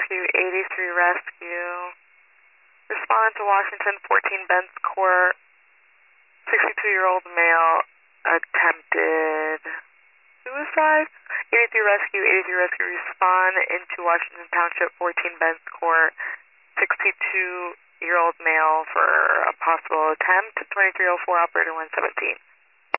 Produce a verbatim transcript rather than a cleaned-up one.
Rescue, eighty-three Rescue. Respondent to Washington, fourteen Benz Court, sixty-two-year-old male, attempted suicide. eighty-three Rescue, eighty-three Rescue, respond into Washington Township, fourteen Benz Court, sixty-two-year-old male for a possible attempt. twenty-three oh four, operator one seventeen.